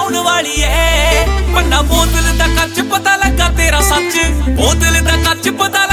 ਆਉਣ ਵਾਲੀ ਏ। ਪੰਨਾ ਬੋਤਲ ਦਾ ਕੱਚ ਪਤਾ ਲੱਗਾ ਤੇਰਾ ਸੱਚ, ਬੋਤਲ ਦਾ ਕੱਚ ਪਤਾ